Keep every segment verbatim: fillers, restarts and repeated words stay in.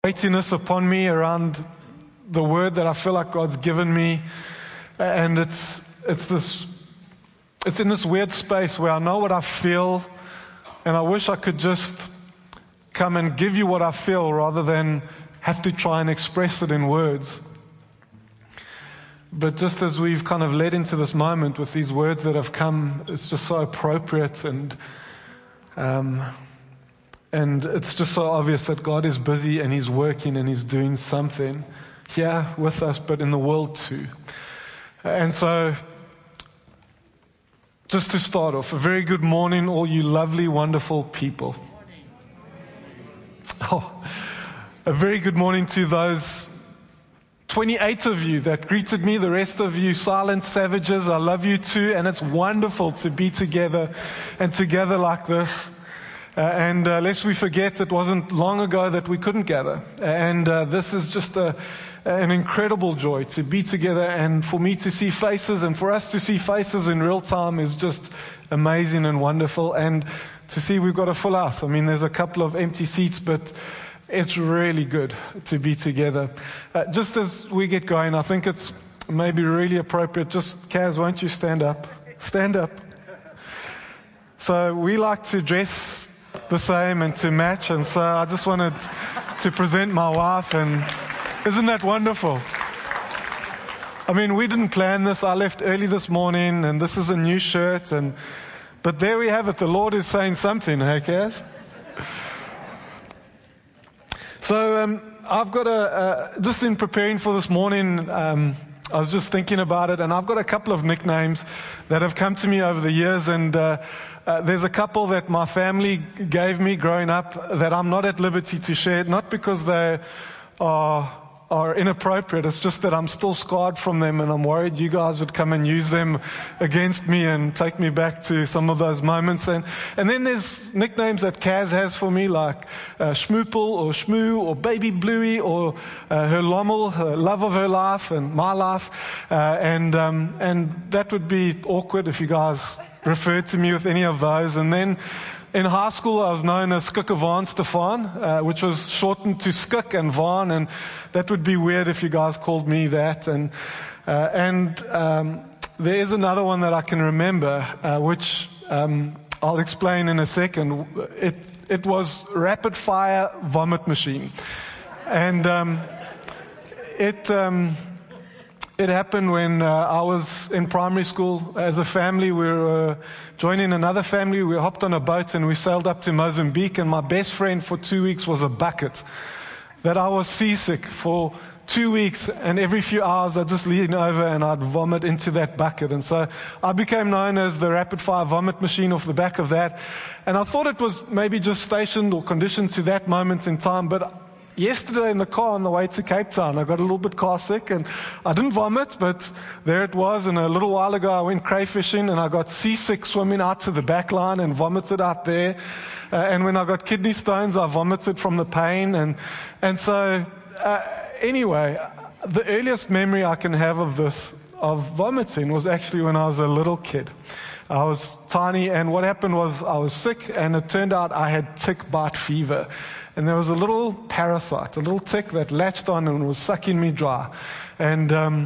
weightiness upon me around the word that I feel like God's given me, and it's it's this it's in this weird space where I know what I feel, and I wish I could just come and give you what I feel rather than have to try and express it in words. But just as we've kind of led into this moment with these words that have come, it's just so appropriate, and um, and it's just so obvious that God is busy and He's working and He's doing something here with us, but in the world too. And so, just to start off, a very good morning, all you lovely, wonderful people. Oh, a very good morning to those twenty-eight of you that greeted me, the rest of you silent savages. I love you too, and it's wonderful to be together and together like this. Uh, and uh, lest we forget, it wasn't long ago that we couldn't gather. And uh, this is just a, an incredible joy to be together, and for me to see faces, and for us to see faces in real time is just amazing and wonderful. And to see we've got a full house. I mean, there's a couple of empty seats, but it's really good to be together. Uh, just as we get going, I think it's maybe really appropriate. Just, Kaz, won't you stand up? Stand up. So we like to dress the same and to match, and so I just wanted to present my wife, and isn't that wonderful? I mean, we didn't plan this. I left early this morning, and this is a new shirt, and but there we have it. The Lord is saying something, hey, Kaz? So um, I've got a, uh, just in preparing for this morning, um, I was just thinking about it, and I've got a couple of nicknames that have come to me over the years, and uh, uh, there's a couple that my family gave me growing up that I'm not at liberty to share, not because they are are inappropriate. It's just that I'm still scarred from them, and I'm worried you guys would come and use them against me and take me back to some of those moments. And and then there's nicknames that Kaz has for me, like uh, Schmoopel or Shmoo or Baby Bluey or uh, her Lommel, her love of her life and my life. Uh, and um, and that would be awkward if you guys referred to me with any of those. And then in high school, I was known as Skik Van Stefan, uh, which was shortened to Skik and Van, and that would be weird if you guys called me that. And uh, and um, there is another one that I can remember, uh, which um, I'll explain in a second. It it was Rapid Fire Vomit Machine, and um, it. Um, It happened when uh, I was in primary school. As a family, we were uh, joining another family. We hopped on a boat and we sailed up to Mozambique, and my best friend for two weeks was a bucket. That I was seasick for two weeks, and every few hours I'd just lean over and I'd vomit into that bucket. And so I became known as the rapid fire vomit machine off the back of that. And I thought it was maybe just stationed or conditioned to that moment in time, but yesterday in the car on the way to Cape Town, I got a little bit car sick, and I didn't vomit, but there it was. And a little while ago, I went crayfishing, and I got seasick swimming out to the back line and vomited out there. Uh, and when I got kidney stones, I vomited from the pain. And and so, uh, anyway, the earliest memory I can have of this, of vomiting, was actually when I was a little kid. I was tiny, and what happened was I was sick, and it turned out I had tick bite fever. And there was a little parasite, a little tick that latched on and was sucking me dry. And um,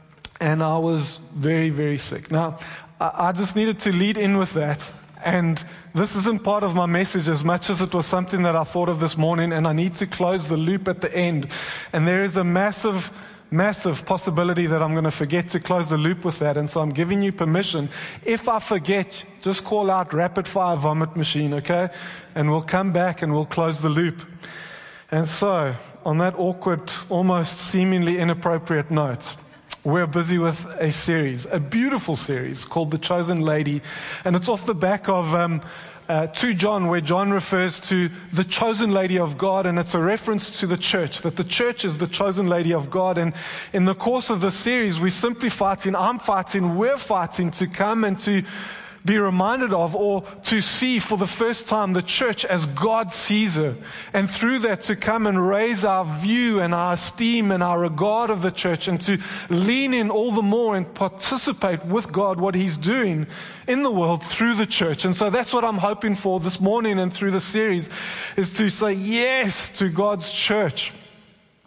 and I was very, very sick. Now, I, I just needed to lead in with that. And this isn't part of my message as much as it was something that I thought of this morning, and I need to close the loop at the end. And there is a massive Massive possibility that I'm going to forget to close the loop with that. And so I'm giving you permission. If I forget, just call out rapid fire vomit machine, okay? And we'll come back and we'll close the loop. And so, on that awkward, almost seemingly inappropriate note, we're busy with a series, a beautiful series called The Chosen Lady. And it's off the back of um, uh, two John, where John refers to the chosen lady of God, and it's a reference to the church, that the church is the chosen lady of God. And in the course of this series, we're simply fighting, I'm fighting, we're fighting to come and to be reminded of, or to see for the first time, the church as God sees her. And through that, to come and raise our view and our esteem and our regard of the church, and to lean in all the more and participate with God what He's doing in the world through the church. And so that's what I'm hoping for this morning and through the series, is to say yes to God's church.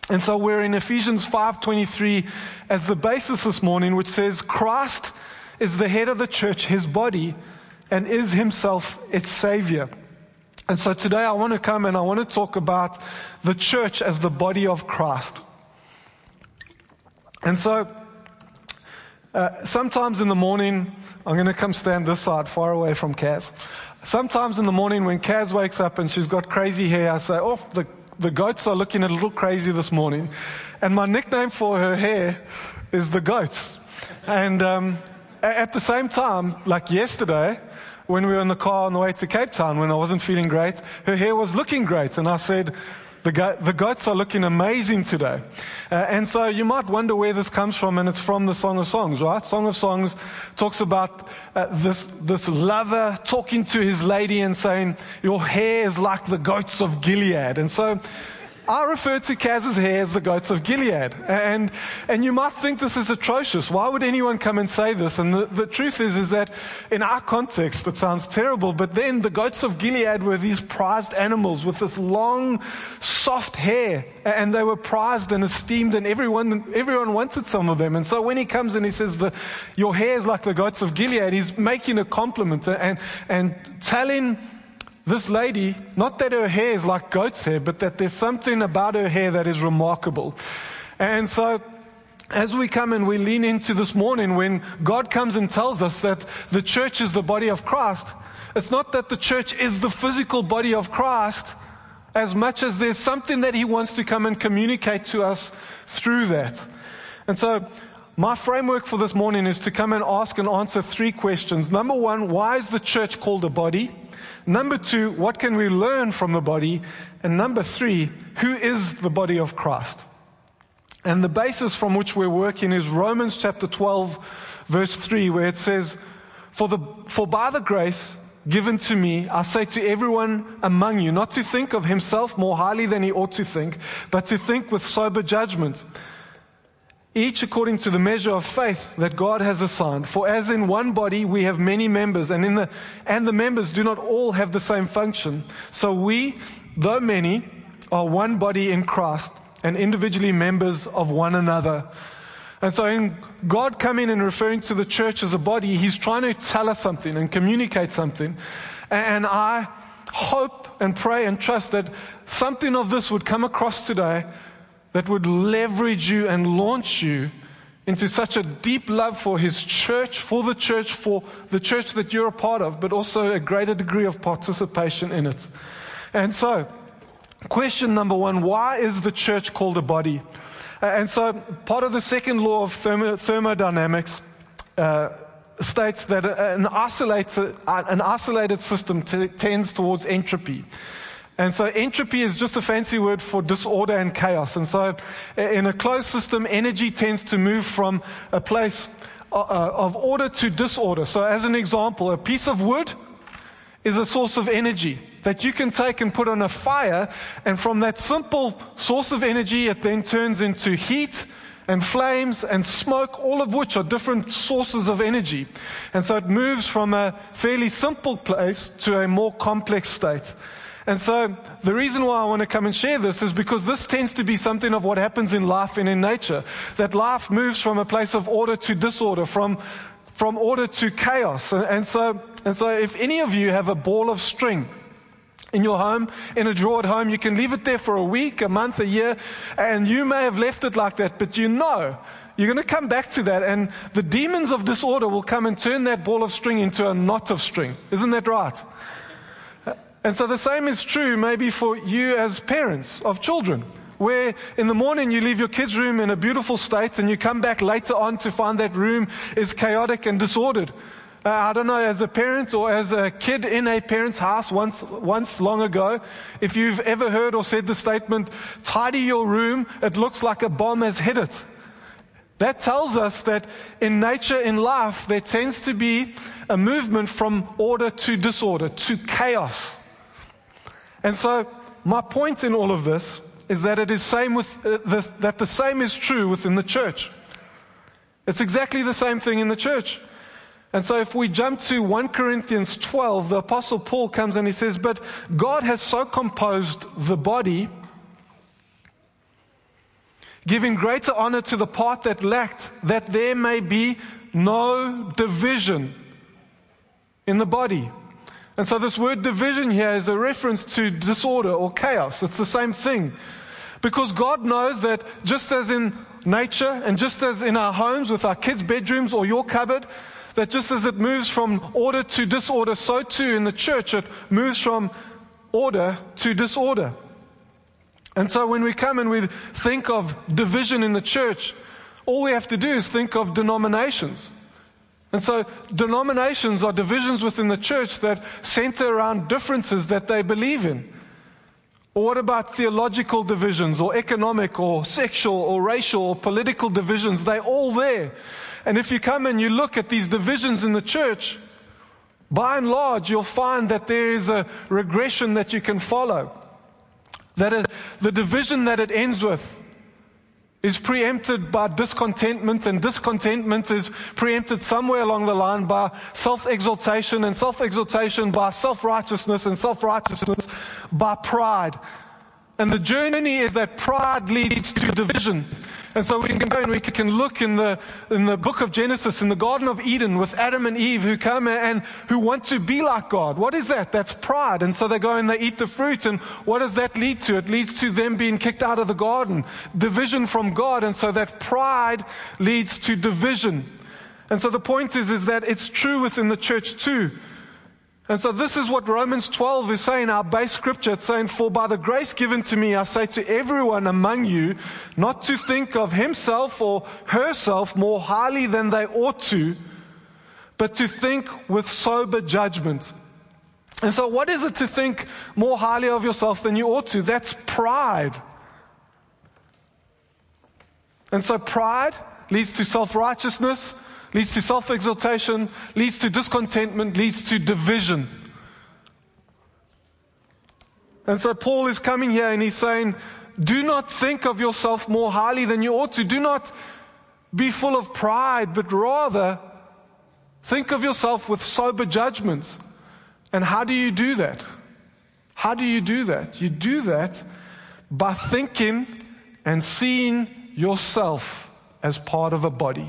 And so we're in Ephesians five twenty-three as the basis this morning, which says, Christ is the head of the church, his body, and is himself its Savior. And so today I want to come and I want to talk about the church as the body of Christ. And so uh, sometimes in the morning, I'm going to come stand this side, far away from Kaz. Sometimes in the morning when Kaz wakes up and she's got crazy hair, I say, oh, the, the goats are looking a little crazy this morning. And my nickname for her hair is the goats. And um, at the same time, like yesterday, when we were in the car on the way to Cape Town, when I wasn't feeling great, her hair was looking great. And I said, the, go- the goats are looking amazing today. Uh, and so you might wonder where this comes from, and it's from the Song of Songs, right? Song of Songs talks about uh, this, this lover talking to his lady and saying, your hair is like the goats of Gilead. And so I refer to Kaz's hair as the goats of Gilead. And and you might think this is atrocious. Why would anyone come and say this? And the, the truth is, is that in our context, it sounds terrible, but then the goats of Gilead were these prized animals with this long, soft hair. And they were prized and esteemed, and everyone everyone wanted some of them. And so when he comes and he says, the, your hair is like the goats of Gilead, he's making a compliment and, and telling this lady, not that her hair is like goat's hair, but that there's something about her hair that is remarkable. And so, as we come and we lean into this morning, when God comes and tells us that the church is the body of Christ, it's not that the church is the physical body of Christ, as much as there's something that he wants to come and communicate to us through that. And so, my framework for this morning is to come and ask and answer three questions. Number one, why is the church called a body? Number two, what can we learn from the body? And number three, who is the body of Christ? And the basis from which we're working is Romans chapter twelve, verse three, where it says, For the for by the grace given to me, I say to everyone among you, not to think of himself more highly than he ought to think, but to think with sober judgment, each according to the measure of faith that God has assigned. For as in one body we have many members, and in the and the members do not all have the same function. So we, though many, are one body in Christ, and individually members of one another. And so in God coming and referring to the church as a body, he's trying to tell us something and communicate something. And I hope and pray and trust that something of this would come across today that would leverage you and launch you into such a deep love for his church, for the church, for the church that you're a part of, but also a greater degree of participation in it. And so, question number one, why is the church called a body? Uh, and so, part of the second law of thermo, thermodynamics uh, states that an isolated, an isolated system t- tends towards entropy. And so entropy is just a fancy word for disorder and chaos. And so in a closed system, energy tends to move from a place of order to disorder. So as an example, a piece of wood is a source of energy that you can take and put on a fire. And from that simple source of energy, it then turns into heat and flames and smoke, all of which are different sources of energy. And so it moves from a fairly simple place to a more complex state. And so the reason why I want to come and share this is because this tends to be something of what happens in life and in nature. That life moves from a place of order to disorder, from from order to chaos. And, and so and so if any of you have a ball of string in your home, in a drawer at home, you can leave it there for a week, a month, a year, and you may have left it like that, but you know you're going to come back to that, and the demons of disorder will come and turn that ball of string into a knot of string. Isn't that right? And so the same is true maybe for you as parents of children, where in the morning you leave your kids' room in a beautiful state and you come back later on to find that room is chaotic and disordered. Uh, I don't know, as a parent or as a kid in a parent's house once, once long ago, if you've ever heard or said the statement, tidy your room, it looks like a bomb has hit it. That tells us that in nature, in life, there tends to be a movement from order to disorder, to chaos. And so my point in all of this is that it is same with uh, the, that the same is true within the church. It's exactly the same thing in the church. And so if we jump to First Corinthians twelve, the Apostle Paul comes and he says, but God has so composed the body giving greater honor to the part that lacked, that there may be no division in the body. And so this word division here is a reference to disorder or chaos. It's the same thing. Because God knows that just as in nature and just as in our homes with our kids' bedrooms or your cupboard, that just as it moves from order to disorder, so too in the church it moves from order to disorder. And so when we come and we think of division in the church, all we have to do is think of denominations. And so denominations are divisions within the church that center around differences that they believe in. Or what about theological divisions or economic or sexual or racial or political divisions? They're all there. And if you come and you look at these divisions in the church, by and large, you'll find that there is a regression that you can follow. That it, the division that it ends with is preempted by discontentment, and discontentment is preempted somewhere along the line by self-exaltation, and self-exaltation by self-righteousness, and self-righteousness by pride. And the journey is that pride leads to division. And so we can go and we can look in the in the book of Genesis, in the Garden of Eden, with Adam and Eve who come and who want to be like God. What is that? That's pride. And so they go and they eat the fruit. And what does that lead to? It leads to them being kicked out of the garden. Division from God. And so that pride leads to division. And so the point is, is that it's true within the church too. And so this is what Romans twelve is saying, our base scripture. It's saying, for by the grace given to me, I say to everyone among you, not to think of himself or herself more highly than they ought to, but to think with sober judgment. And so what is it to think more highly of yourself than you ought to? That's pride. And so pride leads to self-righteousness, leads to self-exaltation, leads to discontentment, leads to division. And so Paul is coming here and he's saying, do not think of yourself more highly than you ought to. Do not be full of pride, but rather think of yourself with sober judgment. And how do you do that? How do you do that? You do that by thinking and seeing yourself as part of a body.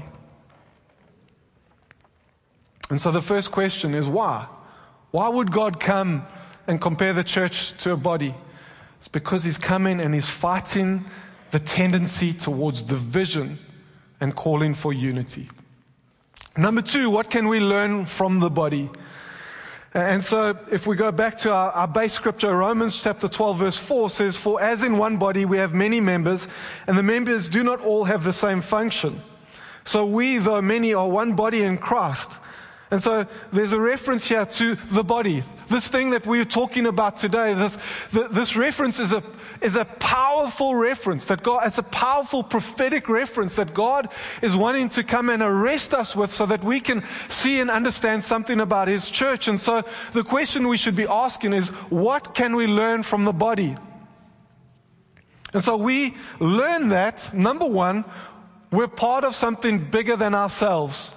And so the first question is why? Why would God come and compare the church to a body? It's because he's coming and he's fighting the tendency towards division and calling for unity. Number two, what can we learn from the body? And so if we go back to our, our base scripture, Romans chapter twelve verse four says, for as in one body we have many members, and the members do not all have the same function. So we, though many, are one body in Christ. And so there's a reference here to the body. This thing that we're talking about today, this, this reference is a, is a powerful reference that God, it's a powerful prophetic reference that God is wanting to come and arrest us with so that we can see and understand something about His church. And so the question we should be asking is, what can we learn from the body? And so we learn that, number one, we're part of something bigger than ourselves.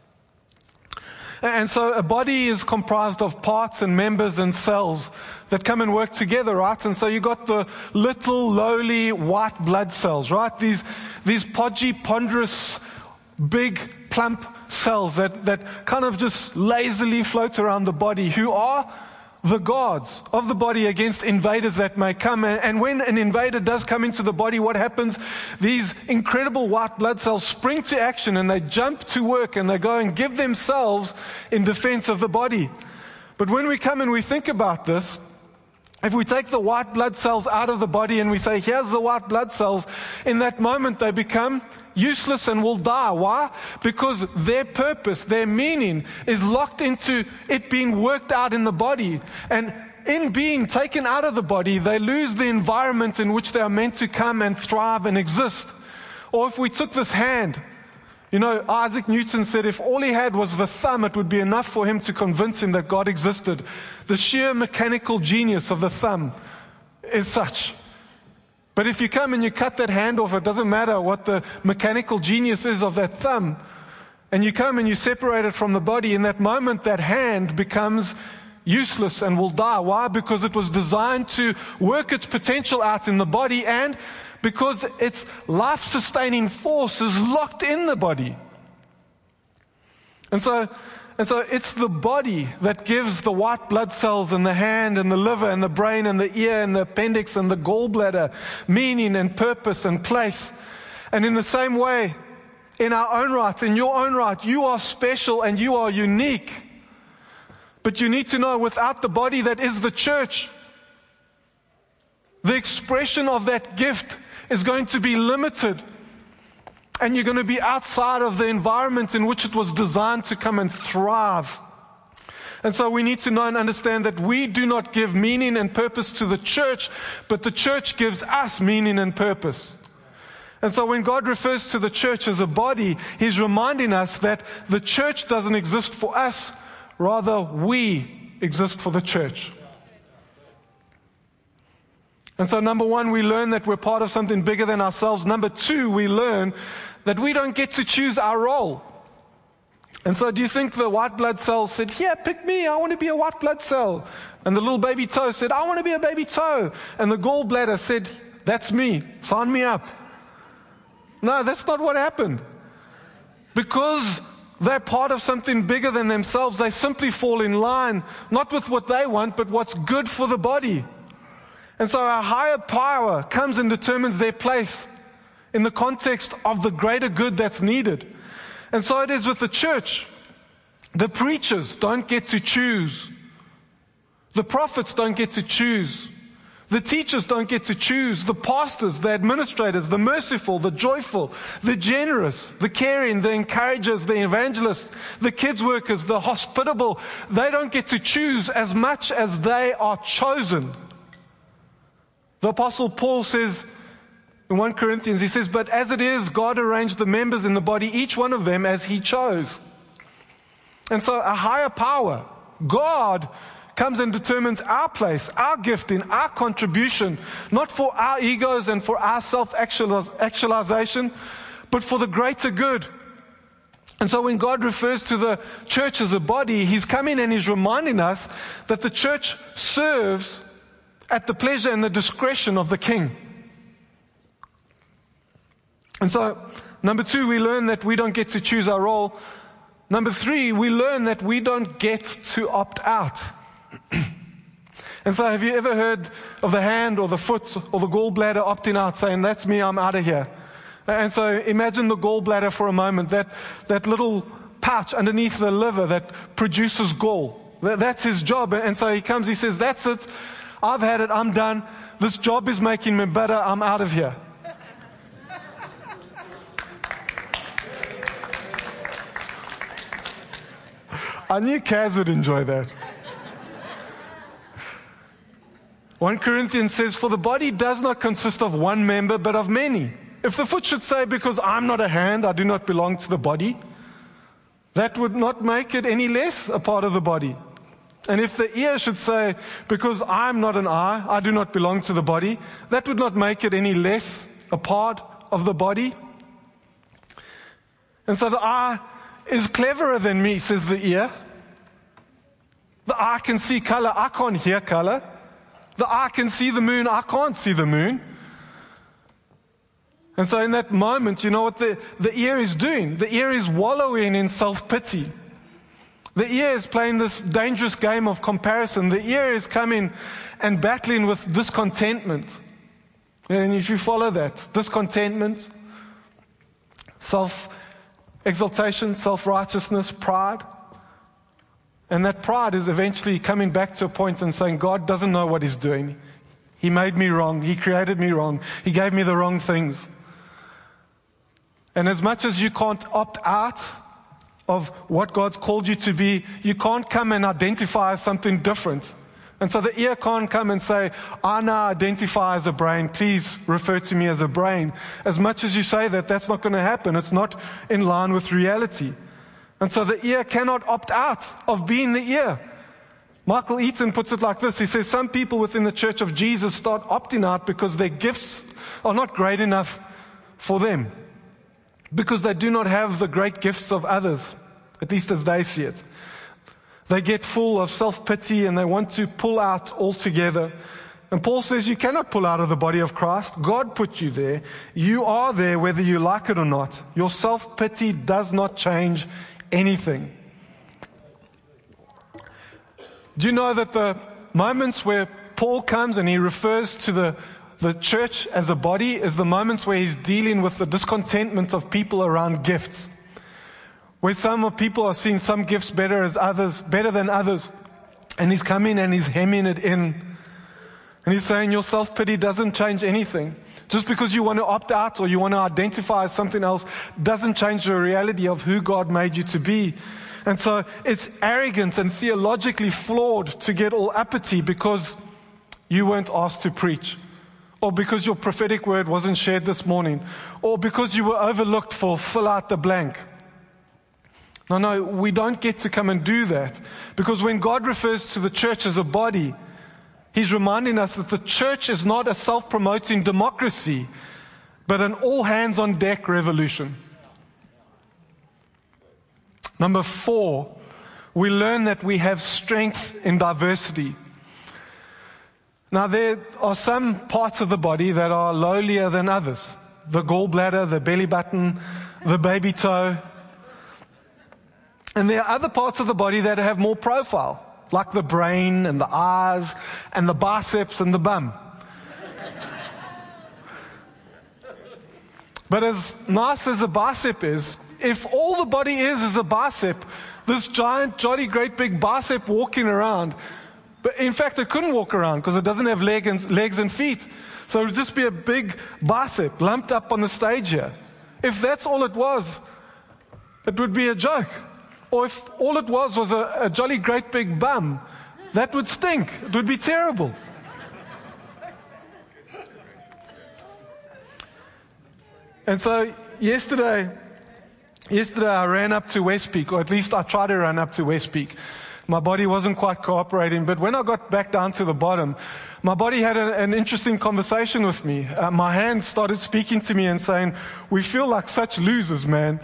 And so a body is comprised of parts and members and cells that come and work together, right? And so you got the little lowly white blood cells, right? These, these podgy, ponderous, big, plump cells that, that kind of just lazily float around the body, who are the guards of the body against invaders that may come. And when an invader does come into the body, what happens? These incredible white blood cells spring to action and they jump to work and they go and give themselves in defense of the body. But when we come and we think about this, if we take the white blood cells out of the body and we say, here's the white blood cells, in that moment they become useless and will die. Why? Because their purpose, their meaning is locked into it being worked out in the body. And in being taken out of the body, they lose the environment in which they are meant to come and thrive and exist. Or if we took this hand, you know, Isaac Newton said if all he had was the thumb, it would be enough for him to convince him that God existed. The sheer mechanical genius of the thumb is such. But if you come and you cut that hand off, it doesn't matter what the mechanical genius is of that thumb, and you come and you separate it from the body, in that moment that hand becomes useless and will die. Why? Because it was designed to work its potential out in the body, and because its life-sustaining force is locked in the body. And so, and so it's the body that gives the white blood cells in the hand and the liver and the brain and the ear and the appendix and the gallbladder meaning and purpose and place. And in the same way, in our own right, in your own right, you are special and you are unique. But you need to know, without the body that is the church, the expression of that gift is going to be limited. And you're going to be outside of the environment in which it was designed to come and thrive. And so we need to know and understand that we do not give meaning and purpose to the church, but the church gives us meaning and purpose. And so when God refers to the church as a body, He's reminding us that the church doesn't exist for us, rather we exist for the church. And so number one, we learn that we're part of something bigger than ourselves. Number two, we learn that we don't get to choose our role. And so do you think the white blood cell said, here, pick me, I want to be a white blood cell. And the little baby toe said, I want to be a baby toe. And the gallbladder said, that's me, sign me up. No, that's not what happened. Because they're part of something bigger than themselves, they simply fall in line, not with what they want, but what's good for the body. And so our higher power comes and determines their place in the context of the greater good that's needed. And so it is with the church. The preachers don't get to choose. The prophets don't get to choose. The teachers don't get to choose. The pastors, the administrators, the merciful, the joyful, the generous, the caring, the encouragers, the evangelists, the kids workers, the hospitable, they don't get to choose as much as they are chosen. The Apostle Paul says in First Corinthians, he says, but as it is, God arranged the members in the body, each one of them as He chose. And so a higher power, God, comes and determines our place, our gifting, our contribution, not for our egos and for our self-actualization, but for the greater good. And so when God refers to the church as a body, He's coming and He's reminding us that the church serves at the pleasure and the discretion of the King. And so, number two, we learn that we don't get to choose our role. Number three, we learn that we don't get to opt out. And so have you ever heard of the hand or the foot or the gallbladder opting out, saying, that's me, I'm out of here? And so imagine the gallbladder for a moment, that, that little pouch underneath the liver that produces gall. That's his job. And so he comes, he says, that's it, I've had it, I'm done, this job is making me better, I'm out of here. I knew Kaz would enjoy that. First Corinthians says, for the body does not consist of one member, but of many. If the foot should say, because I'm not a hand, I do not belong to the body, that would not make it any less a part of the body. And if the ear should say, because I'm not an eye, I do not belong to the body, that would not make it any less a part of the body. And so the eye is cleverer than me, says the ear. The eye can see color, I can't hear color. The eye can see the moon, I can't see the moon. And so in that moment, you know what the, the ear is doing? The ear is wallowing in self-pity. The ear is playing this dangerous game of comparison. The ear is coming and battling with discontentment. And if you follow that, discontentment, self-exaltation, self-righteousness, pride. And that pride is eventually coming back to a point and saying, God doesn't know what He's doing. He made me wrong. He created me wrong. He gave me the wrong things. And as much as you can't opt out of what God's called you to be, you can't come and identify as something different. And so the ear can't come and say, I now identify as a brain, please refer to me as a brain. As much as you say that, that's not going to happen. It's not in line with reality. And so the ear cannot opt out of being the ear. Michael Eaton puts it like this. He says, some people within the Church of Jesus start opting out because their gifts are not great enough for them. Because they do not have the great gifts of others, at least as they see it. They get full of self-pity and they want to pull out altogether. And Paul says you cannot pull out of the body of Christ. God put you there. You are there whether you like it or not. Your self-pity does not change anything. Do you know that the moments where Paul comes and he refers to the, the church as a body is the moments where he's dealing with the discontentment of people around gifts? Where some people are seeing some gifts better as others, better than others. And he's coming and he's hemming it in. And he's saying your self-pity doesn't change anything. Just because you want to opt out or you want to identify as something else doesn't change the reality of who God made you to be. And so it's arrogant and theologically flawed to get all uppity because you weren't asked to preach, or because your prophetic word wasn't shared this morning, or because you were overlooked for fill out the blank. No, no, we don't get to come and do that. Because when God refers to the church as a body, He's reminding us that the church is not a self-promoting democracy, but an all-hands-on-deck revolution. Number four, we learn that we have strength in diversity. Now, there are some parts of the body that are lowlier than others. The gallbladder, the belly button, the baby toe. And there are other parts of the body that have more profile, like the brain and the eyes and the biceps and the bum. But as nice as a bicep is, if all the body is is a bicep, this giant, jolly, great big bicep walking around, but in fact it couldn't walk around because it doesn't have leg and, legs and feet. So it would just be a big bicep lumped up on the stage here. If that's all it was, it would be a joke. Or if all it was was a, a jolly great big bum, that would stink. It would be terrible. And so yesterday, yesterday I ran up to Westpeak, or at least I tried to run up to Westpeak. My body wasn't quite cooperating, but when I got back down to the bottom, my body had a, an interesting conversation with me. Uh, my hands started speaking to me and saying, "We feel like such losers, man.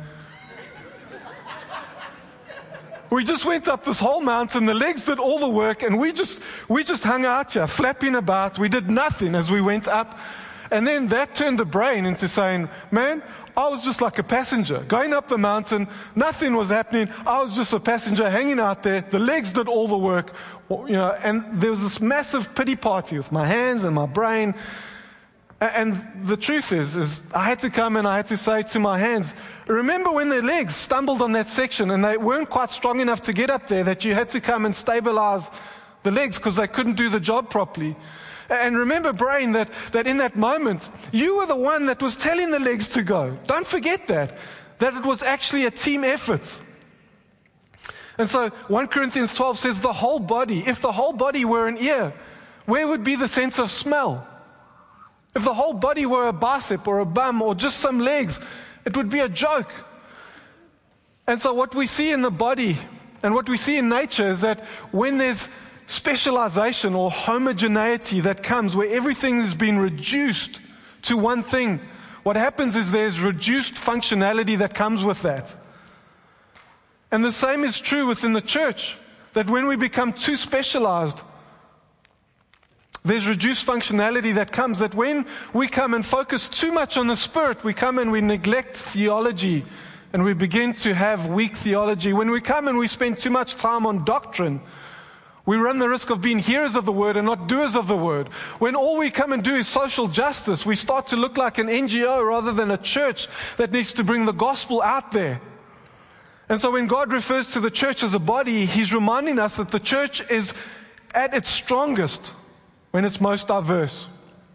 We just went up this whole mountain, the legs did all the work, and we just we just hung out here, flapping about. We did nothing as we went up." And then that turned the brain into saying, "Man, I was just like a passenger, going up the mountain, nothing was happening. I was just a passenger hanging out there. The legs did all the work." You know, and there was this massive pity party with my hands and my brain. And the truth is, is I had to come and I had to say to my hands, remember when their legs stumbled on that section and they weren't quite strong enough to get up there, that you had to come and stabilize the legs because they couldn't do the job properly. And remember, brain, that, that in that moment, you were the one that was telling the legs to go. Don't forget that, that it was actually a team effort. And so First Corinthians twelve says the whole body, if the whole body were an ear, where would be the sense of smell? If the whole body were a bicep or a bum or just some legs, it would be a joke. And so what we see in the body and what we see in nature is that when there's specialization or homogeneity that comes where everything has been reduced to one thing, what happens is there's reduced functionality that comes with that. And the same is true within the church, that when we become too specialized, there's reduced functionality that comes, that when we come and focus too much on the Spirit, we come and we neglect theology and we begin to have weak theology. When we come and we spend too much time on doctrine, we run the risk of being hearers of the word and not doers of the word. When all we come and do is social justice, we start to look like an N G O rather than a church that needs to bring the gospel out there. And so when God refers to the church as a body, He's reminding us that the church is at its strongest when it's most diverse.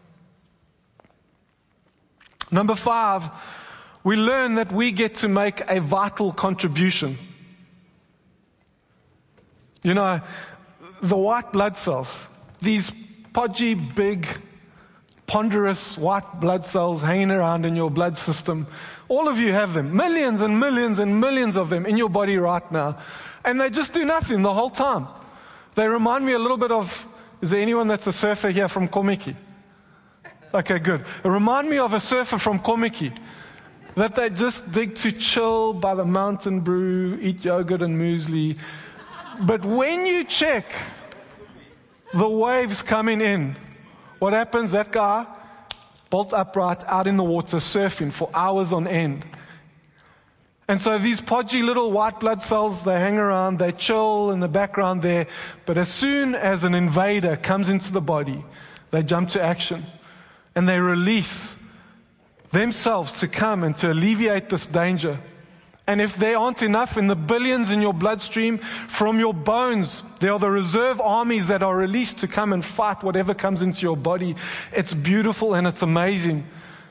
Number five, we learn that we get to make a vital contribution. You know, the white blood cells, these podgy, big, ponderous white blood cells hanging around in your blood system, all of you have them, millions and millions and millions of them in your body right now. And they just do nothing the whole time. They remind me a little bit of, is there anyone that's a surfer here from Komiki? Okay, good. They remind me of a surfer from Komiki, that they just dig to chill by the mountain brew, eat yogurt and muesli. But when you check the waves coming in, what happens? That guy, bolt upright, out in the water, surfing for hours on end. And so these podgy little white blood cells, they hang around, they chill in the background there. But as soon as an invader comes into the body, they jump to action. And they release themselves to come and to alleviate this danger. And if there aren't enough in the billions in your bloodstream, from your bones, there are the reserve armies that are released to come and fight whatever comes into your body. It's beautiful and it's amazing.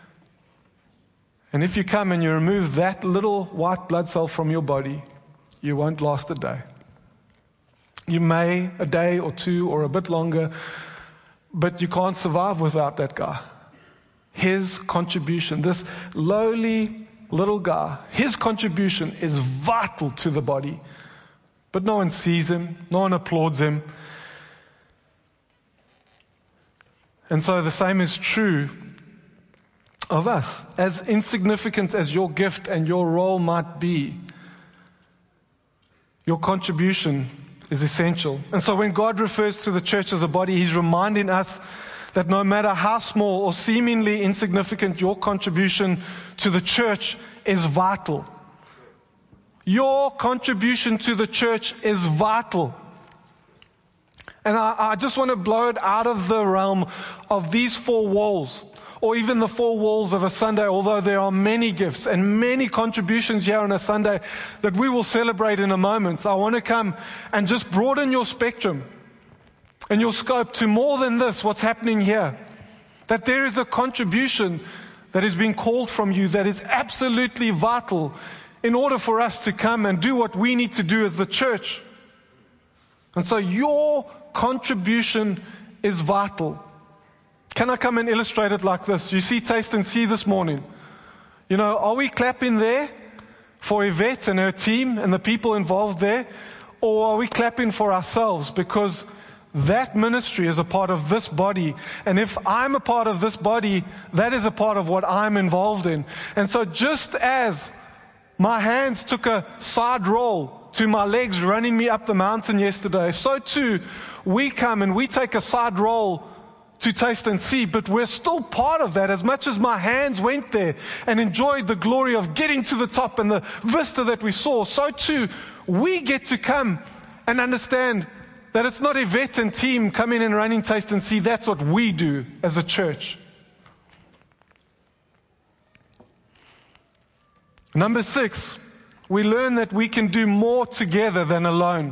And if you come and you remove that little white blood cell from your body, you won't last a day. You may, a day or two or a bit longer, but you can't survive without that guy. His contribution, this lowly little guy, his contribution is vital to the body. But no one sees him, no one applauds him. And so the same is true of us. As insignificant as your gift and your role might be, your contribution is essential. And so when God refers to the church as a body, He's reminding us that no matter how small or seemingly insignificant your contribution to the church is vital. Your contribution to the church is vital. And I, I just want to blow it out of the realm of these four walls, or even the four walls of a Sunday, although there are many gifts and many contributions here on a Sunday that we will celebrate in a moment. I want to come and just broaden your spectrum and your scope to more than this, what's happening here. That there is a contribution that is being called from you that is absolutely vital in order for us to come and do what we need to do as the church. And so your contribution is vital. Can I come and illustrate it like this? You see Taste and See this morning. You know, are we clapping there for Yvette and her team and the people involved there? Or are we clapping for ourselves? Because that ministry is a part of this body. And if I'm a part of this body, that is a part of what I'm involved in. And so just as my hands took a side roll to my legs running me up the mountain yesterday, so too we come and we take a side roll to Taste and See, but we're still part of that. As much as my hands went there and enjoyed the glory of getting to the top and the vista that we saw, so too we get to come and understand that it's not Yvette and team coming and running Taste and See. That's what we do as a church. Number six, we learn that we can do more together than alone.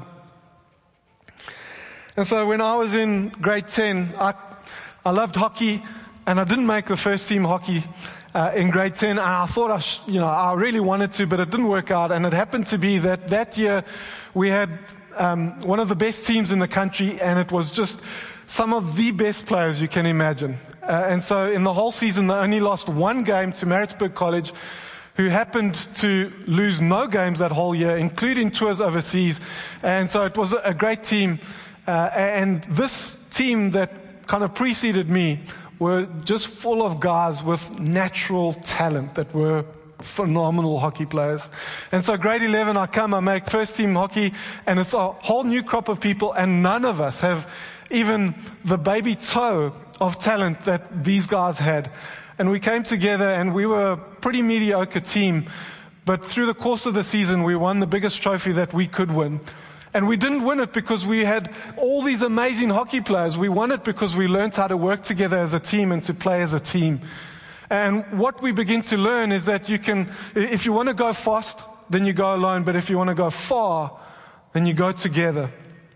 And so when I was in grade ten, I I loved hockey, and I didn't make the first team hockey uh, in grade ten. I thought I, sh- you know, I really wanted to, but it didn't work out. And it happened to be that that year we had um, one of the best teams in the country, and it was just some of the best players you can imagine. Uh, and so in the whole season, they only lost one game to Maritzburg College, who happened to lose no games that whole year, including tours overseas. And so it was a great team. Uh, and this team that kind of preceded me were just full of guys with natural talent that were phenomenal hockey players. And so grade eleven, I come, I make first team hockey, and it's a whole new crop of people, and none of us have even the baby toe of talent that these guys had. And we came together, and we were a pretty mediocre team, but through the course of the season, we won the biggest trophy that we could win. And we didn't win it because we had all these amazing hockey players. We won it because we learned how to work together as a team and to play as a team. And what we begin to learn is that you can, if you want to go fast, then you go alone. But if you want to go far, then you go together.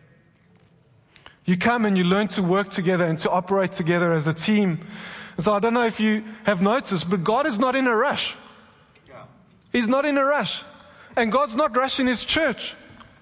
You come and you learn to work together and to operate together as a team. And so I don't know if you have noticed, but God is not in a rush. He's not in a rush. And God's not rushing His church.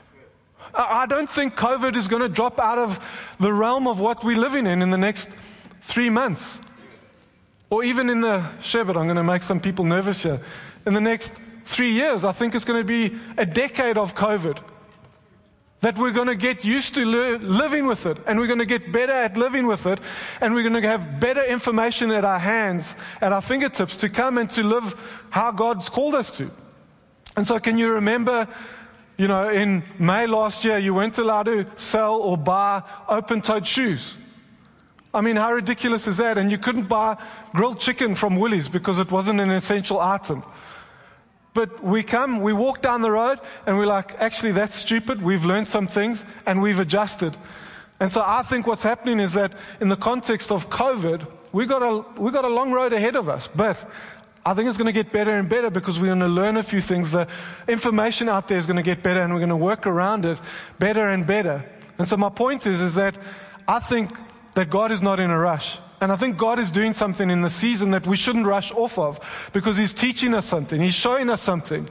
I don't think COVID is going to drop out of the realm of what we're living in in the next three months. Or even in the, Sherbet, I'm going to make some people nervous here. In the next three years, I think it's going to be a decade of COVID. That we're going to get used to li- living with it. And we're going to get better at living with it. And we're going to have better information at our hands, at our fingertips, to come and to live how God's called us to. And so can you remember, you know, in May last year, you weren't allowed to sell or buy open-toed shoes. I mean, how ridiculous is that? And you couldn't buy grilled chicken from Woolies because it wasn't an essential item. But we come, we walk down the road, and we're like, actually, that's stupid. We've learned some things, and we've adjusted. And so I think what's happening is that in the context of COVID, we got a we got a long road ahead of us. But I think it's going to get better and better because we're going to learn a few things. The information out there is going to get better, and we're going to work around it better and better. And so my point is, is that I think that God is not in a rush. And I think God is doing something in the season that we shouldn't rush off of, because He's teaching us something. He's showing us something.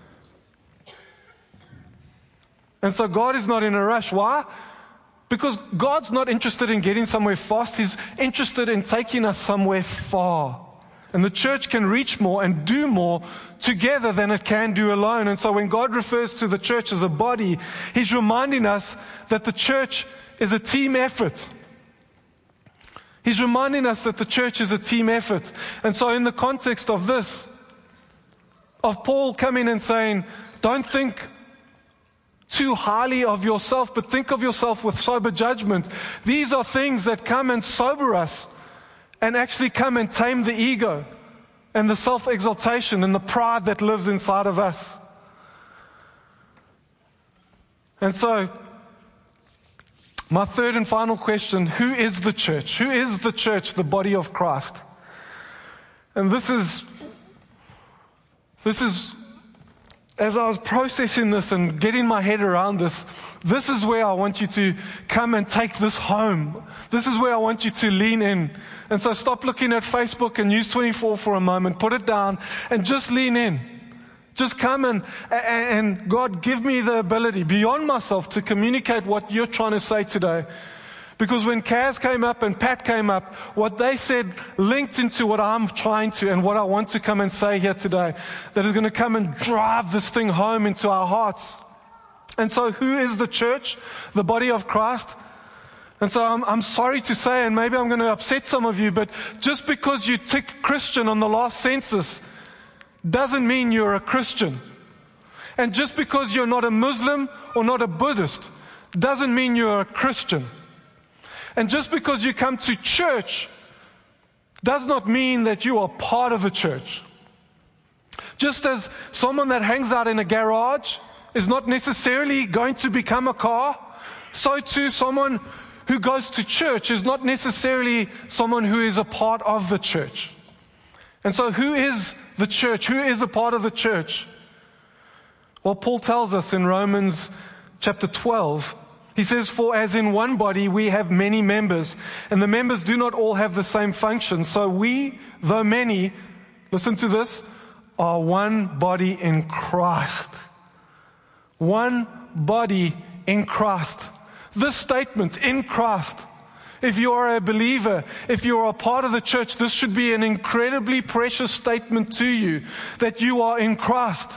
And so God is not in a rush. Why? Because God's not interested in getting somewhere fast. He's interested in taking us somewhere far. And the church can reach more and do more together than it can do alone. And so when God refers to the church as a body, He's reminding us that the church is a team effort. He's reminding us that the church is a team effort. And so in the context of this, of Paul coming and saying, don't think too highly of yourself, but think of yourself with sober judgment. These are things that come and sober us and actually come and tame the ego and the self-exaltation and the pride that lives inside of us. And so, my third and final question, who is the church? Who is the church, the body of Christ? And this is, this is, as I was processing this and getting my head around this, this is where I want you to come and take this home. This is where I want you to lean in. And so stop looking at Facebook and News twenty-four for a moment, put it down, and just lean in. Just come and, and God, give me the ability beyond myself to communicate what you're trying to say today. Because when Kaz came up and Pat came up, what they said linked into what I'm trying to and what I want to come and say here today, that is going to come and drive this thing home into our hearts. And so who is the church? The body of Christ. And so I'm, I'm sorry to say, and maybe I'm going to upset some of you, but just because you ticked Christian on the last census doesn't mean you're a Christian. And just because you're not a Muslim or not a Buddhist doesn't mean you're a Christian. And just because you come to church does not mean that you are part of the church. Just as someone that hangs out in a garage is not necessarily going to become a car, so too someone who goes to church is not necessarily someone who is a part of the church. And so who is the church? Who is a part of the church? Well, Paul tells us in Romans chapter twelve, he says, for as in one body we have many members, and the members do not all have the same function. So we, though many, listen to this, are one body in Christ. One body in Christ. This statement, in Christ, if you are a believer, if you are a part of the church, this should be an incredibly precious statement to you, that you are in Christ.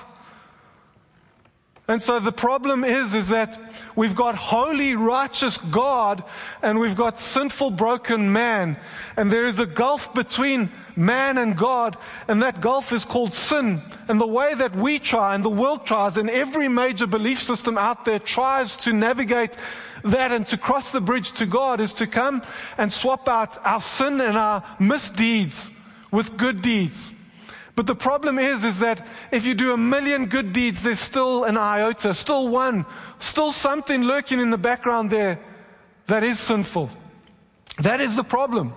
And so the problem is, is that we've got holy, righteous God, and we've got sinful, broken man. And there is a gulf between man and God, and that gulf is called sin. And the way that we try, and the world tries, and every major belief system out there tries to navigate that and to cross the bridge to God, is to come and swap out our sin and our misdeeds with good deeds. But the problem is, is that if you do a million good deeds, there's still an iota, still one, still something lurking in the background there that is sinful. That is the problem.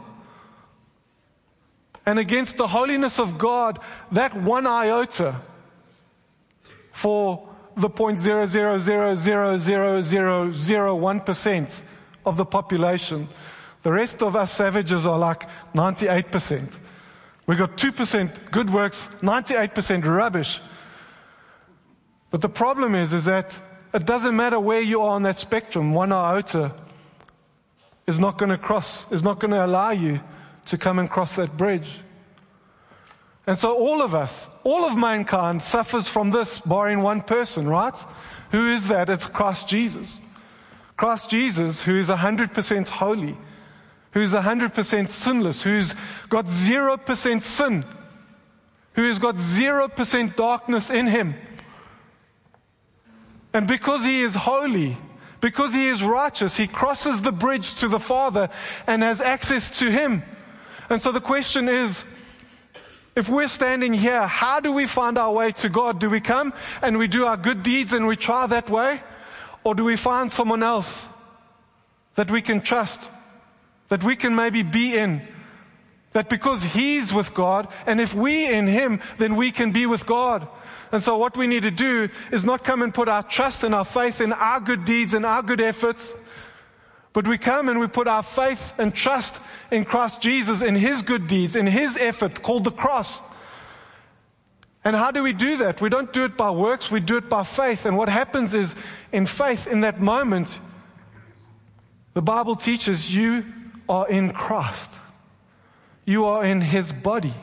And against the holiness of God, that one iota for the zero point zero zero zero zero zero zero zero one percent of the population, the rest of us savages are like ninety-eight percent. We've got two percent good works, ninety-eight percent rubbish. But the problem is, is that it doesn't matter where you are on that spectrum, one iota is not going to cross, is not going to allow you to come and cross that bridge. And so all of us, all of mankind suffers from this, barring one person, right? Who is that? It's Christ Jesus. Christ Jesus, who is one hundred percent holy, who's one hundred percent sinless, who's got zero percent sin, who has got zero percent darkness in him. And because he is holy, Because he is righteous, he crosses the bridge to the Father and has access to him. And so the question is, if we're standing here, how do we find our way to God? Do we come and we do our good deeds and we try that way? Or do we find someone else that we can trust, that we can maybe be in? That because he's with God, and if we in him, then we can be with God. And so what we need to do is not come and put our trust and our faith in our good deeds and our good efforts, but we come and we put our faith and trust in Christ Jesus, in his good deeds, in his effort called the cross. And how do we do that? We don't do it by works, we do it by faith. And what happens is, in faith, in that moment, the Bible teaches you are in Christ. You are in his body.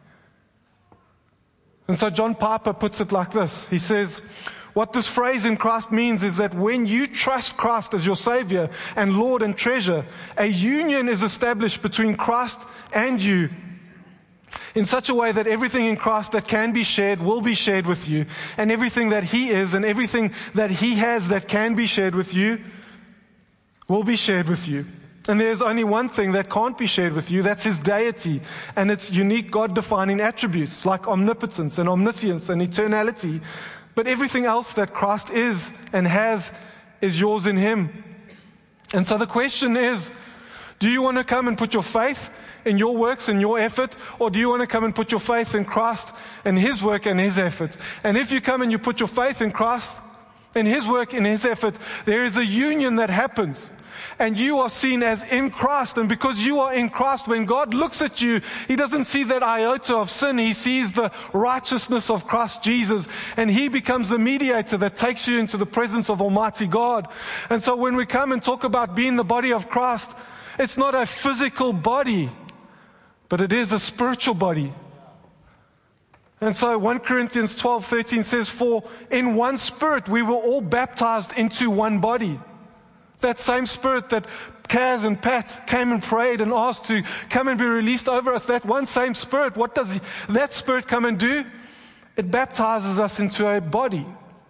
And so John Piper puts it like this. He says, what this phrase in Christ means is that when you trust Christ as your Savior and Lord and treasure, a union is established between Christ and you in such a way that everything in Christ that can be shared will be shared with you. And everything that he is and everything that he has that can be shared with you will be shared with you. And there's only one thing that can't be shared with you, that's his deity and its unique God-defining attributes like omnipotence and omniscience and eternality. But everything else that Christ is and has is yours in him. And so the question is, do you want to come and put your faith in your works and your effort, or do you want to come and put your faith in Christ and his work and his effort? And if you come and you put your faith in Christ and his work and his effort, there is a union that happens. And you are seen as in Christ. And because you are in Christ, when God looks at you, he doesn't see that iota of sin. He sees the righteousness of Christ Jesus. And he becomes the mediator that takes you into the presence of Almighty God. And so when we come and talk about being the body of Christ, it's not a physical body, but it is a spiritual body. And so First Corinthians twelve thirteen says, for in one spirit we were all baptized into one body. That same spirit that Kaz and Pat came and prayed and asked to come and be released over us, that one same spirit, what does that spirit come and do? It baptizes us into a body.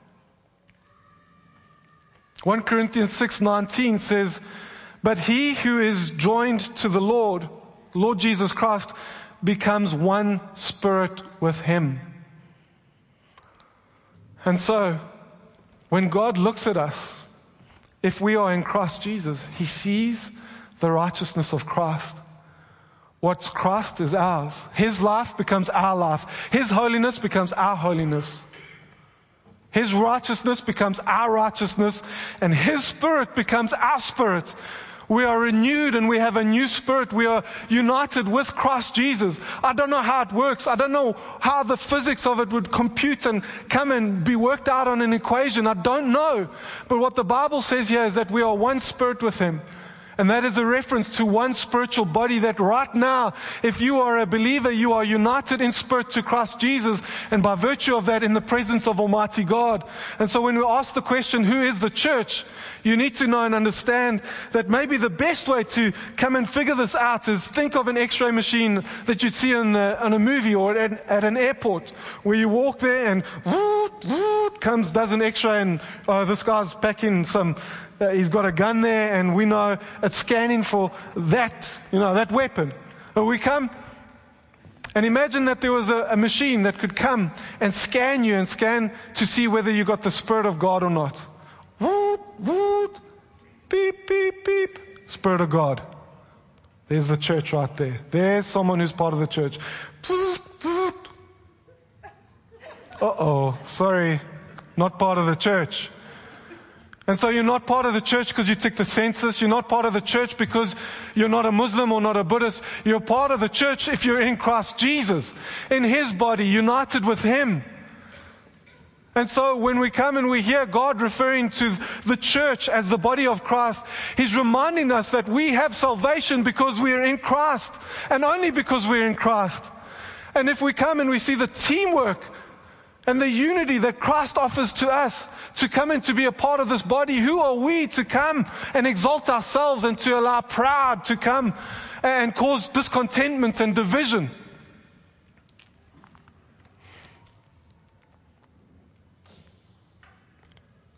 First Corinthians six nineteen says, but he who is joined to the Lord, Lord Jesus Christ, becomes one spirit with him. And so, when God looks at us, if we are in Christ Jesus, he sees the righteousness of Christ. What's Christ is ours. His life becomes our life. His holiness becomes our holiness. His righteousness becomes our righteousness. And his spirit becomes our spirit. We are renewed and we have a new spirit. We are united with Christ Jesus. I don't know how it works. I don't know how the physics of it would compute and come and be worked out on an equation. I don't know. But what the Bible says here is that we are one spirit with him. And that is a reference to one spiritual body, that right now, if you are a believer, you are united in spirit to Christ Jesus, and by virtue of that, in the presence of Almighty God. And so when we ask the question, who is the church? You need to know and understand that maybe the best way to come and figure this out is think of an x-ray machine that you'd see in, the, in a movie or at, at an airport, where you walk there and whoop, whoop, comes, does an x-ray, and oh, this guy's packing some... Uh, he's got a gun there, and we know it's scanning for that, you know, that weapon. But we come, and imagine that there was a, a machine that could come and scan you and scan to see whether you got the Spirit of God or not. Woot, woot, beep, beep, beep. Spirit of God. There's the church right there. There's someone who's part of the church. Uh-oh, sorry, not part of the church. And so you're not part of the church because you took the census. You're not part of the church because you're not a Muslim or not a Buddhist. You're part of the church if you're in Christ Jesus, in his body, united with him. And so when we come and we hear God referring to the church as the body of Christ, he's reminding us that we have salvation because we are in Christ, and only because we're in Christ. And if we come and we see the teamwork and the unity that Christ offers to us to come and to be a part of this body, who are we to come and exalt ourselves and to allow pride to come and cause discontentment and division?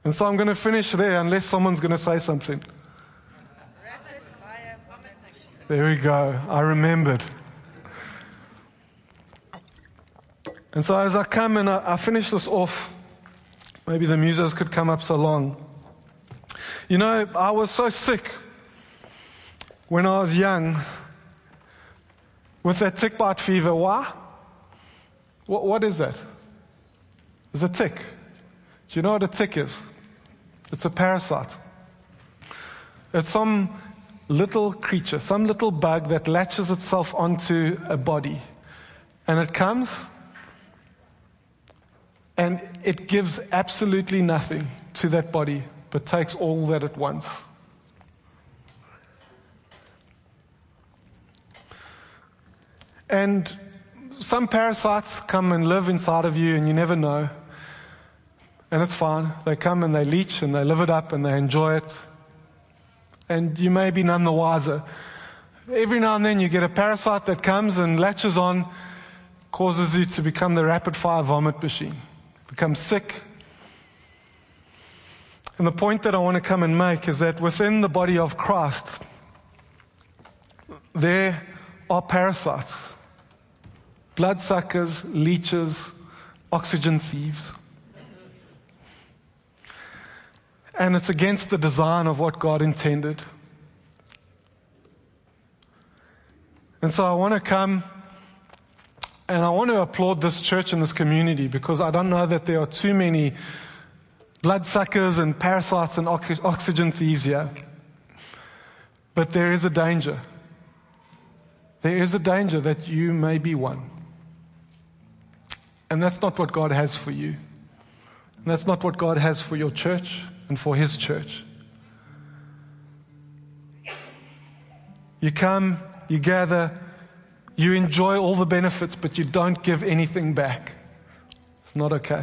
And so I'm going to finish there unless someone's going to say something. Rapid fire vomit. There we go. I remembered. And so as I come and I, I finish this off, maybe the musos could come up so long. You know, I was so sick when I was young with that tick bite fever. Why? What, what is that? It's a tick. Do you know what a tick is? It's a parasite. It's some little creature, some little bug that latches itself onto a body. And it comes and it gives absolutely nothing to that body, but takes all that it wants. And some parasites come and live inside of you and you never know. And it's fine. They come and they leech and they live it up and they enjoy it. And you may be none the wiser. Every now and then you get a parasite that comes and latches on, causes you to become the rapid fire vomit machine. Become sick. And the point that I want to come and make is that within the body of Christ, there are parasites. Bloodsuckers, leeches, oxygen thieves. And it's against the design of what God intended. And so I want to come and I want to applaud this church and this community, because I don't know that there are too many bloodsuckers and parasites and ox- oxygen thieves here. But there is a danger. There is a danger that you may be one. And that's not what God has for you. And that's not what God has for your church and for His church. You come, you gather, you enjoy all the benefits, but you don't give anything back. It's not okay.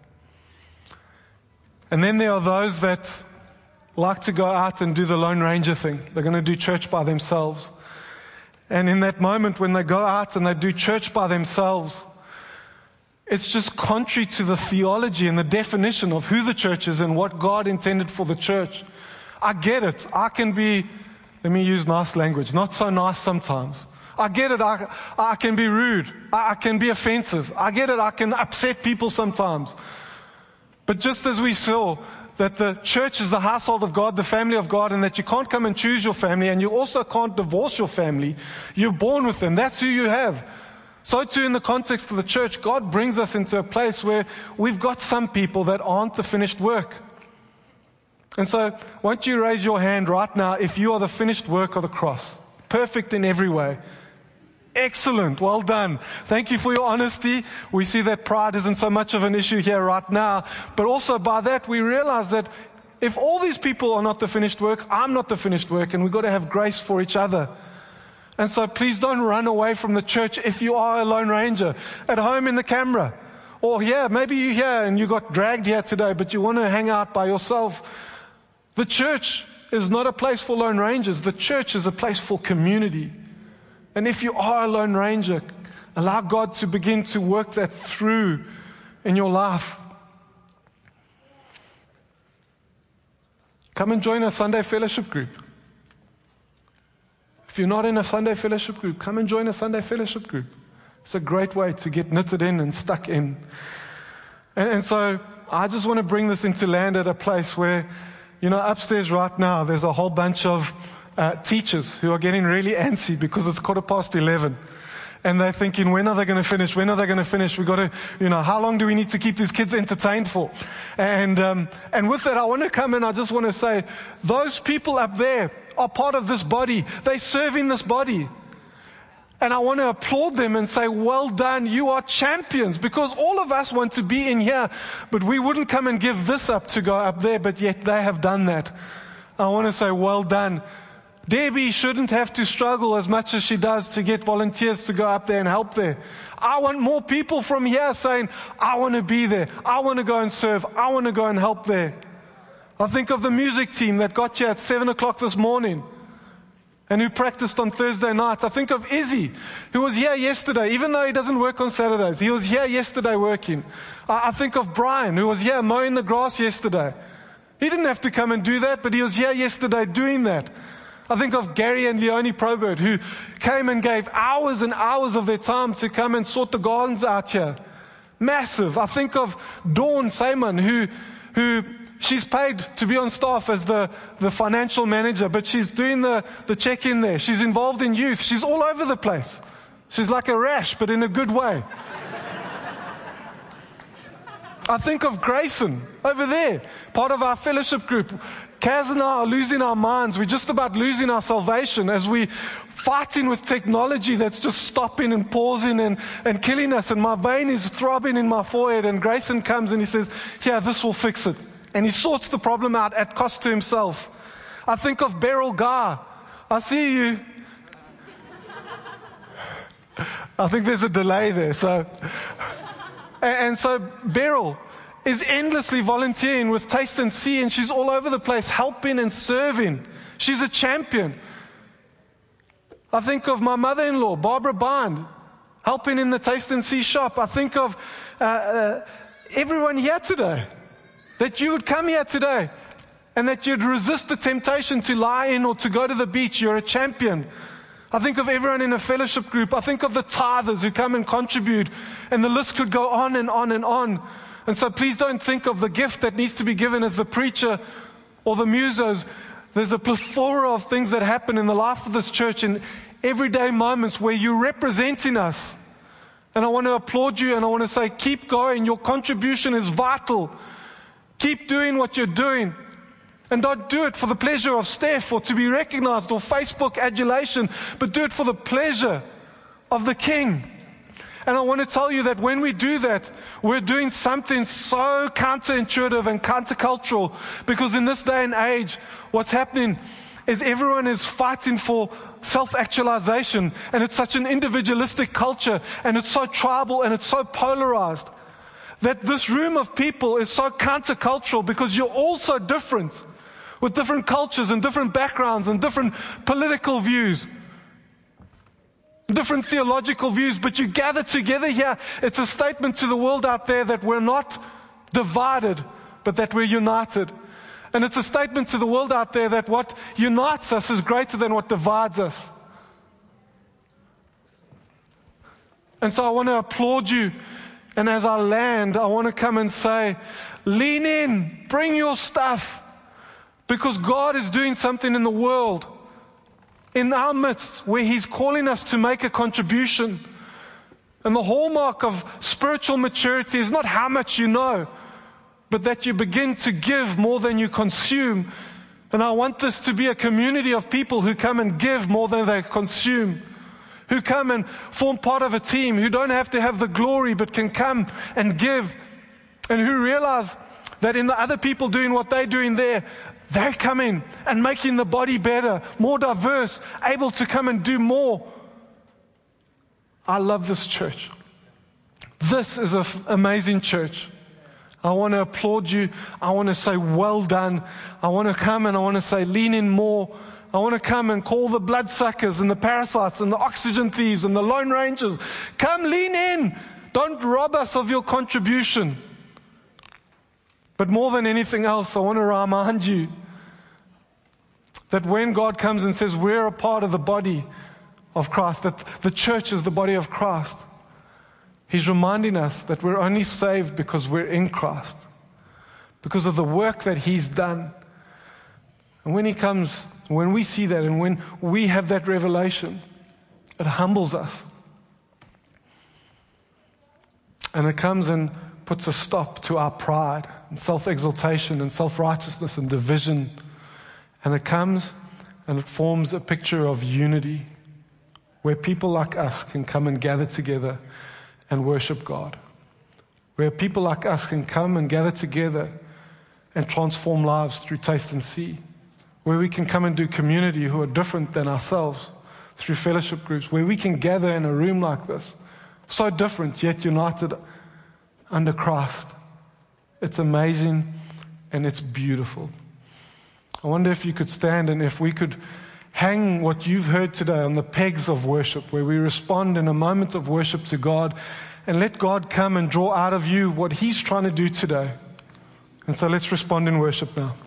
And then there are those that like to go out and do the Lone Ranger thing. They're going to do church by themselves. And in that moment when they go out and they do church by themselves, it's just contrary to the theology and the definition of who the church is and what God intended for the church. I get it. I can be, let me use nice language, not so nice sometimes. I get it. I, I can be rude. I, I can be offensive. I get it. I can upset people sometimes. But just as we saw that the church is the household of God, the family of God, and that you can't come and choose your family, and you also can't divorce your family. You're born with them. That's who you have. So too in the context of the church, God brings us into a place where we've got some people that aren't the finished work. And so, won't you raise your hand right now if you are the finished work of the cross? Perfect in every way. Excellent. Well done. Thank you for your honesty. We see that pride isn't so much of an issue here right now. But also by that, we realize that if all these people are not the finished work, I'm not the finished work, and we've got to have grace for each other. And so please don't run away from the church if you are a Lone Ranger at home in the camera. Or yeah, maybe you're here and you got dragged here today, but you want to hang out by yourself. The church is not a place for Lone Rangers. The church is a place for community. And if you are a Lone Ranger, allow God to begin to work that through in your life. Come and join a Sunday fellowship group. If you're not in a Sunday fellowship group, come and join a Sunday fellowship group. It's a great way to get knitted in and stuck in. And, and so I just want to bring this into land at a place where, you know, upstairs right now, there's a whole bunch of uh, teachers who are getting really antsy because it's quarter past eleven. And they're thinking, when are they going to finish? When are they going to finish? We've got to, you know, how long do we need to keep these kids entertained for? And, um, and with that, I want to come in. I just want to say, those people up there are part of this body. They serve in this body. And I want to applaud them and say, well done, you are champions. Because all of us want to be in here, but we wouldn't come and give this up to go up there, but yet they have done that. I want to say, well done. Debbie shouldn't have to struggle as much as she does to get volunteers to go up there and help there. I want more people from here saying, I want to be there. I want to go and serve. I want to go and help there. I think of the music team that got here at seven o'clock this morning and who practiced on Thursday nights. I think of Izzy, who was here yesterday, even though he doesn't work on Saturdays. He was here yesterday working. I think of Brian, who was here mowing the grass yesterday. He didn't have to come and do that, but he was here yesterday doing that. I think of Gary and Leonie Probert, who came and gave hours and hours of their time to come and sort the gardens out here. Massive. I think of Dawn Simon, who, who she's paid to be on staff as the, the financial manager, but she's doing the, the check-in there. She's involved in youth. She's all over the place. She's like a rash, but in a good way. I think of Grayson over there, part of our fellowship group. Kaz and I are losing our minds. We're just about losing our salvation as we fighting with technology that's just stopping and pausing and, and killing us. And my vein is throbbing in my forehead. And Grayson comes and he says, "Here, this will fix it." And he sorts the problem out at cost to himself. I think of Beryl Gar. I see you. I think there's a delay there. So, and, and so Beryl is endlessly volunteering with Taste and See, and she's all over the place helping and serving. She's a champion. I think of my mother-in-law, Barbara Bond, helping in the Taste and See shop. I think of uh, uh, everyone here today, that you would come here today and that you'd resist the temptation to lie in or to go to the beach. You're a champion. I think of everyone in a fellowship group. I think of the tithers who come and contribute, and the list could go on and on and on. And so please don't think of the gift that needs to be given as the preacher or the musos. There's a plethora of things that happen in the life of this church in everyday moments where you're representing us. And I want to applaud you, and I want to say, keep going. Your contribution is vital. Keep doing what you're doing. And don't do it for the pleasure of Steph or to be recognized or Facebook adulation, but do it for the pleasure of the King. And I want to tell you that when we do that, we're doing something so counterintuitive and countercultural, because in this day and age, what's happening is everyone is fighting for self-actualization, and it's such an individualistic culture, and it's so tribal, and it's so polarized, that this room of people is so countercultural because you're all so different, with different cultures and different backgrounds and different political views, different theological views, but you gather together here. It's a statement to the world out there that we're not divided, but that we're united. And it's a statement to the world out there that what unites us is greater than what divides us. And so I want to applaud you. And as I land, I want to come and say, lean in, bring your stuff, because God is doing something in the world, in our midst, where He's calling us to make a contribution. And the hallmark of spiritual maturity is not how much you know, but that you begin to give more than you consume. And I want this to be a community of people who come and give more than they consume, who come and form part of a team, who don't have to have the glory, but can come and give, and who realize that in the other people doing what they're doing there, they're coming and making the body better, more diverse, able to come and do more. I love this church. This is an f- amazing church. I want to applaud you. I want to say, well done. I want to come and I want to say, lean in more. I want to come and call the bloodsuckers and the parasites and the oxygen thieves and the lone rangers. Come, lean in. Don't rob us of your contribution. But more than anything else, I want to remind you that when God comes and says we're a part of the body of Christ, that the church is the body of Christ, He's reminding us that we're only saved because we're in Christ, because of the work that He's done. And when He comes, when we see that and when we have that revelation, it humbles us. And it comes and puts a stop to our pride and self-exaltation and self-righteousness and division. And it comes and it forms a picture of unity where people like us can come and gather together and worship God. Where people like us can come and gather together and transform lives through Taste and See. Where we can come and do community who are different than ourselves through fellowship groups. Where we can gather in a room like this, so different yet united under Christ. It's amazing and it's beautiful. I wonder if you could stand and if we could hang what you've heard today on the pegs of worship, where we respond in a moment of worship to God and let God come and draw out of you what He's trying to do today. And so let's respond in worship now.